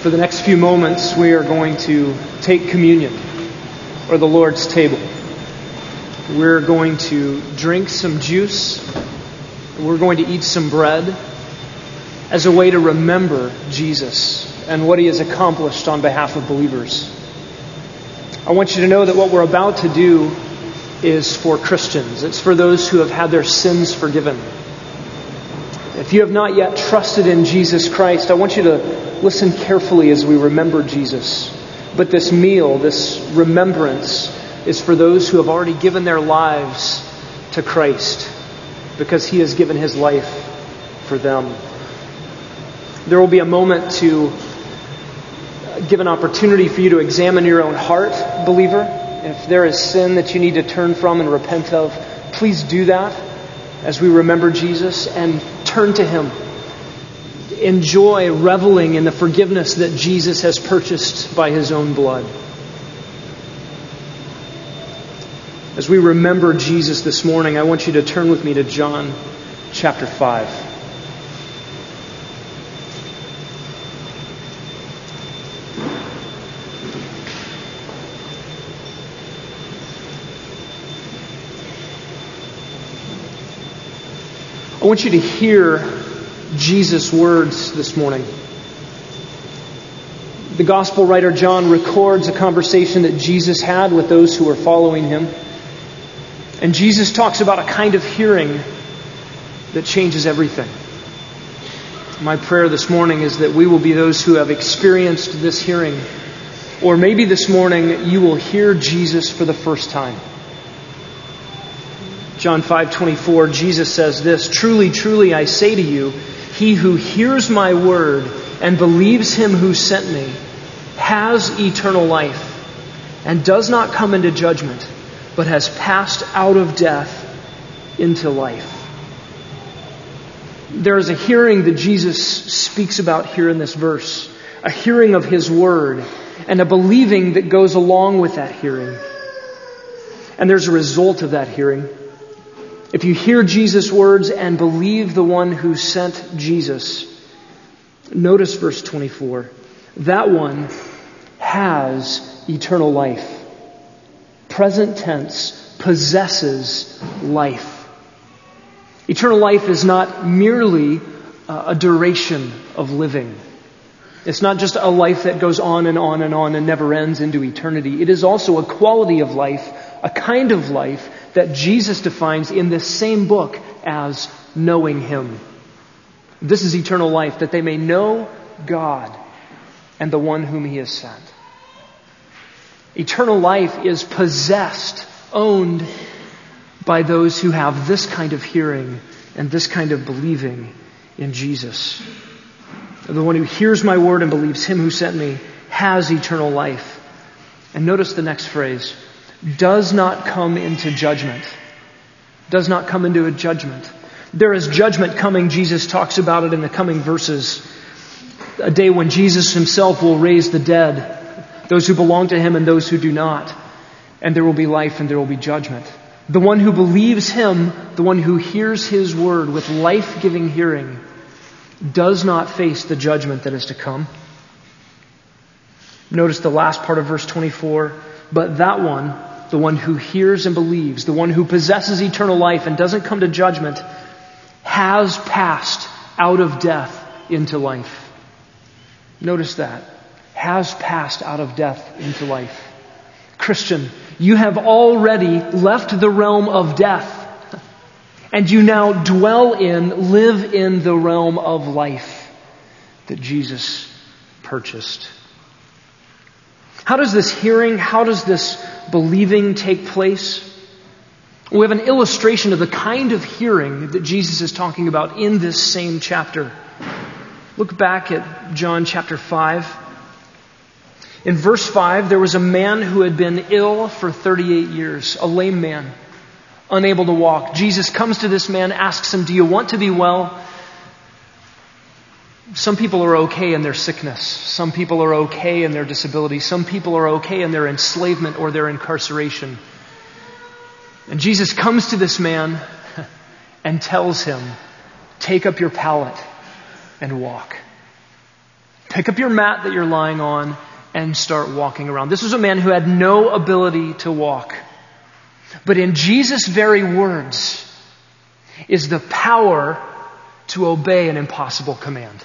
For the next few moments, we are going to take communion, or the Lord's table. We're going to drink some juice. We're going to eat some bread as a way to remember Jesus and what He has accomplished on behalf of believers. I want you to know that what we're about to do is for Christians. It's for those who have had their sins forgiven. If you have not yet trusted in Jesus Christ, I want you to listen carefully as we remember Jesus. But this meal, this remembrance, is for those who have already given their lives to Christ because He has given His life for them. There will be a moment to give an opportunity for you to examine your own heart, believer. If there is sin that you need to turn from and repent of, please do that as we remember Jesus and turn to Him. Enjoy reveling in the forgiveness that Jesus has purchased by His own blood. As we remember Jesus this morning, I want you to turn with me to John chapter 5. I want you to hear Jesus' words this morning. The Gospel writer John records a conversation that Jesus had with those who were following Him. And Jesus talks about a kind of hearing that changes everything. My prayer this morning is that we will be those who have experienced this hearing. Or maybe this morning you will hear Jesus for the first time. John 5:24, Jesus says this, "Truly, truly, I say to you, he who hears my word and believes Him who sent me has eternal life and does not come into judgment, but has passed out of death into life." There is a hearing that Jesus speaks about here in this verse, a hearing of His word, and a believing that goes along with that hearing. And there's a result of that hearing. If you hear Jesus' words and believe the one who sent Jesus, notice verse 24. That one has eternal life. Present tense, possesses life. Eternal life is not merely a duration of living. It's not just a life that goes on and on and on and never ends into eternity. It is also a quality of life, a kind of life that Jesus defines in this same book as knowing Him. This is eternal life, that they may know God and the one whom He has sent. Eternal life is possessed, owned by those who have this kind of hearing and this kind of believing in Jesus. The one who hears my word and believes Him who sent me has eternal life. And notice the next phrase, does not come into judgment. Does not come into a judgment. There is judgment coming. Jesus talks about it in the coming verses. A day when Jesus Himself will raise the dead, those who belong to Him and those who do not. And there will be life and there will be judgment. The one who believes Him, the one who hears His word with life-giving hearing, does not face the judgment that is to come. Notice the last part of verse 24. But that one, the one who hears and believes, the one who possesses eternal life and doesn't come to judgment, has passed out of death into life. Notice that. Has passed out of death into life. Christian, you have already left the realm of death, and you now live in the realm of life that Jesus purchased. How does this hearing, how does this believing take place? We have an illustration of the kind of hearing that Jesus is talking about in this same chapter. Look back at John chapter 5. In verse 5, there was a man who had been ill for 38 years, a lame man, unable to walk. Jesus comes to this man, asks him, "Do you want to be well?" Some people are okay in their sickness. Some people are okay in their disability. Some people are okay in their enslavement or their incarceration. And Jesus comes to this man and tells him, "Take up your pallet and walk." Pick up your mat that you're lying on and start walking around. This was a man who had no ability to walk. But in Jesus' very words is the power to obey an impossible command.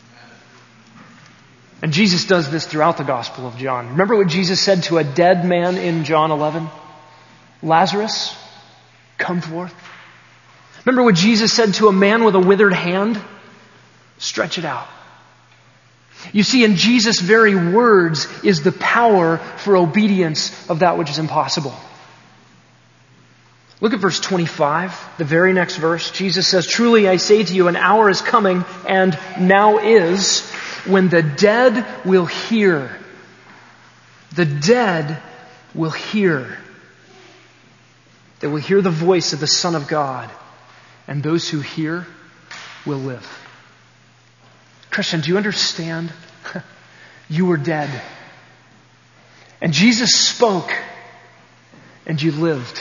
And Jesus does this throughout the Gospel of John. Remember what Jesus said to a dead man in John 11? Lazarus, come forth. Remember what Jesus said to a man with a withered hand? Stretch it out. You see, in Jesus' very words is the power for obedience of that which is impossible. Look at verse 25, the very next verse. Jesus says, truly I say to you, an hour is coming, and now is, when the dead will hear. The dead will hear. They will hear the voice of the Son of God, and those who hear will live. Christian, do you understand? You were dead. And Jesus spoke, and you lived.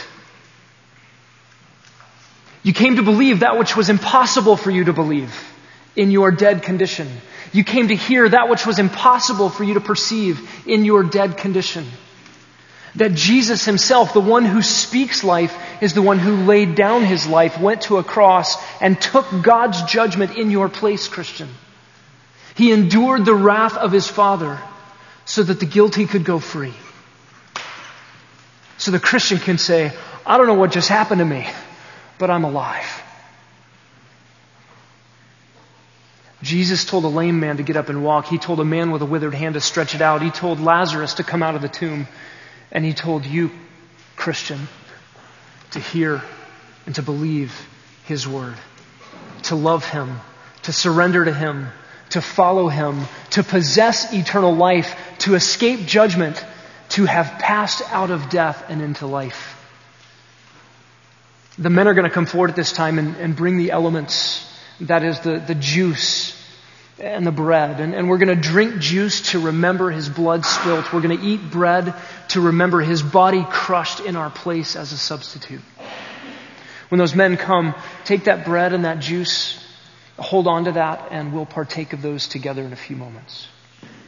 You came to believe that which was impossible for you to believe in your dead condition. You came to hear that which was impossible for you to perceive in your dead condition. That Jesus himself, the one who speaks life, is the one who laid down his life, went to a cross, and took God's judgment in your place, Christian. He endured the wrath of his Father so that the guilty could go free. So the Christian can say, I don't know what just happened to me, but I'm alive. Jesus told a lame man to get up and walk. He told a man with a withered hand to stretch it out. He told Lazarus to come out of the tomb. And he told you, Christian, to hear and to believe his word, to love him, to surrender to him, to follow him, to possess eternal life, to escape judgment, to have passed out of death and into life. The men are going to come forward at this time and bring the elements, that is the juice and the bread. And we're going to drink juice to remember his blood spilt. We're going to eat bread to remember his body crushed in our place as a substitute. When those men come, take that bread and that juice, hold on to that, and we'll partake of those together in a few moments.